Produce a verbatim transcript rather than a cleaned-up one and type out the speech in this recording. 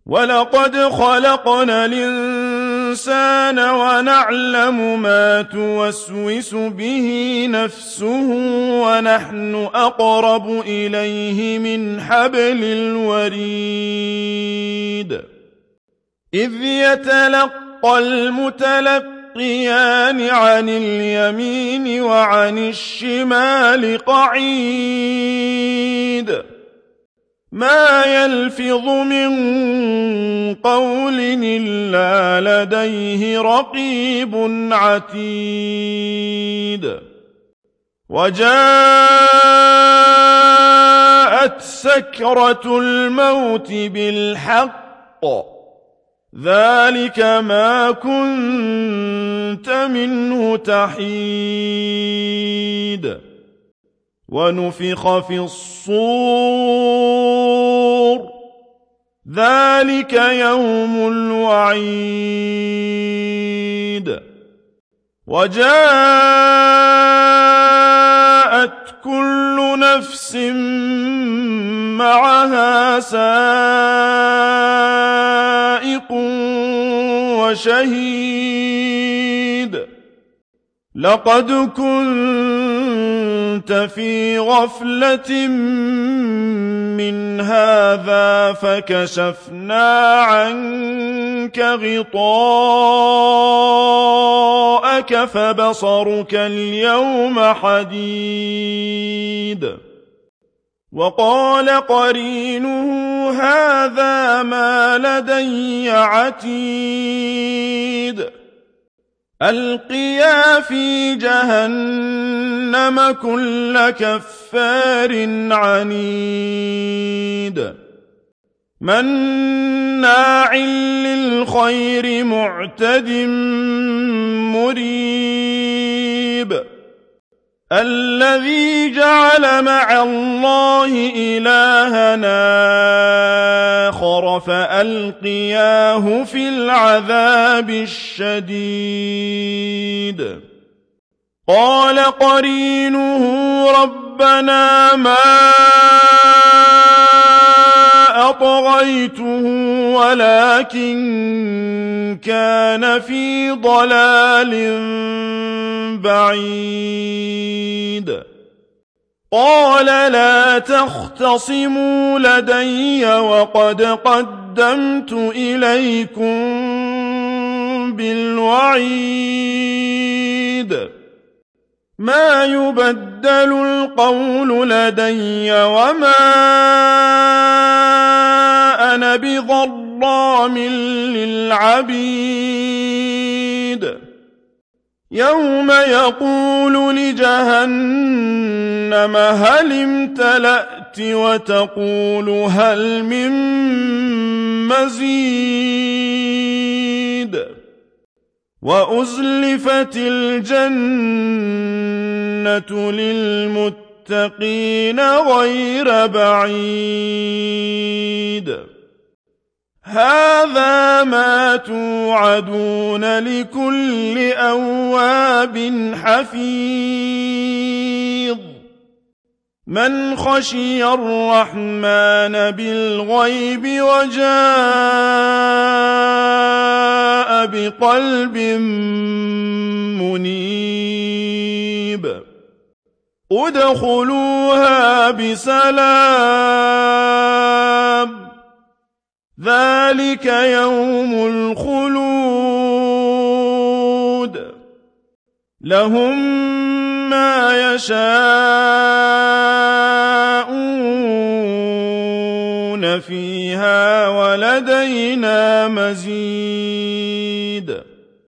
وَلَقَدْ خَلَقْنَا الْإِنسَانَ وَنَعْلَمُ مَا تُوَسْوِسُ بِهِ نَفْسُهُ وَنَحْنُ أَقْرَبُ إِلَيْهِ مِنْ حَبْلِ الْوَرِيدِ إِذْ يَتَلَقَّى الْمُتَلَقِّيَانِ عَنِ الْيَمِينِ وَعَنِ الشِّمَالِ قَعِيدٌ مَا يَلْفِظُ مِن قَوْلٍ إِلَّا لَدَيْهِ رَقِيبٌ عَتِيدٌ وَجَاءَتْ سَكْرَةُ الْمَوْتِ بِالْحَقِّ ذَلِكَ مَا كُنتَ مِنْهُ تَحِيدُ وَنُفِخَ فِي الصُّورِ ذَلِكَ يَوْمُ الْوَعِيدِ وَجَاءَتْ كُلُّ نَفْسٍ مَّعَهَا سَائِقٌ وَشَهِيدٌ لَقَدْ كُنتَ فِي غَفْلَةٍ مِّنْ هَٰذَا فَكَشَفْنَا عَنكَ غِطَاءَكَ فَبَصَرُكَ الْيَوْمَ حَدِيدٌ وَقَالَ قَرِينُهُ هَٰذَا مَا لَدَيَّ عَتِيدٌ أَلْقِيَا فِي جَهَنَّمَ كُلَّ كَفَّارٍ عَنِيدٍ مَّنَّاعٍ لِّلْخَيْرِ مُعْتَدٍ مُّرِيبٍ الَّذِي جَعَلَ مَعَ اللَّهِ إِلَٰهًا آخَرَ فَأَلْقِيَاهُ فِي الْعَذَابِ الشَّدِيدِ قَالَ قَرِينُهُ رَبَّنَا مَا أَطْغَيْتُهُ وَلَٰكِن كَانَ فِي ضَلَالٍ بَعِيدٍ قَالَ لَا تَخْتَصِمُوا لَدَيَّ وَقَدْ قَدَّمْتُ إِلَيْكُم بِالْوَعِيدِ مَا يُبَدَّلُ الْقَوْلُ لَدَيَّ وَمَا أَنَا بِظَلَّامٍ لِّلْعَبِيدِ يَوْمَ يَقُولُ لِجَهَنَّمَ هَلِ امْتَلَأْتِ وَتَقُولُ هَلْ مِن مَّزِيدٍ وَأُزْلِفَتِ الْجَنَّةُ لِلْمُتَّقِينَ غَيْرَ بَعِيدٍ هَٰذَا مَا تُوعَدُونَ لِكُلِّ أَوَّابٍ حَفِيظٍ مَّنْ خَشِيَ الرَّحْمَٰنَ بِالْغَيْبِ وَجَاءَ بِقَلْبٍ مُّنِيبٍ ادْخُلُوهَا بِسَلَامٍ ذَٰلِكَ يَوْمُ الْخُلُودِ لَهُم مَّا يَشَاءُونَ فِيهَا وَلَدَيْنَا مَزِيدٌ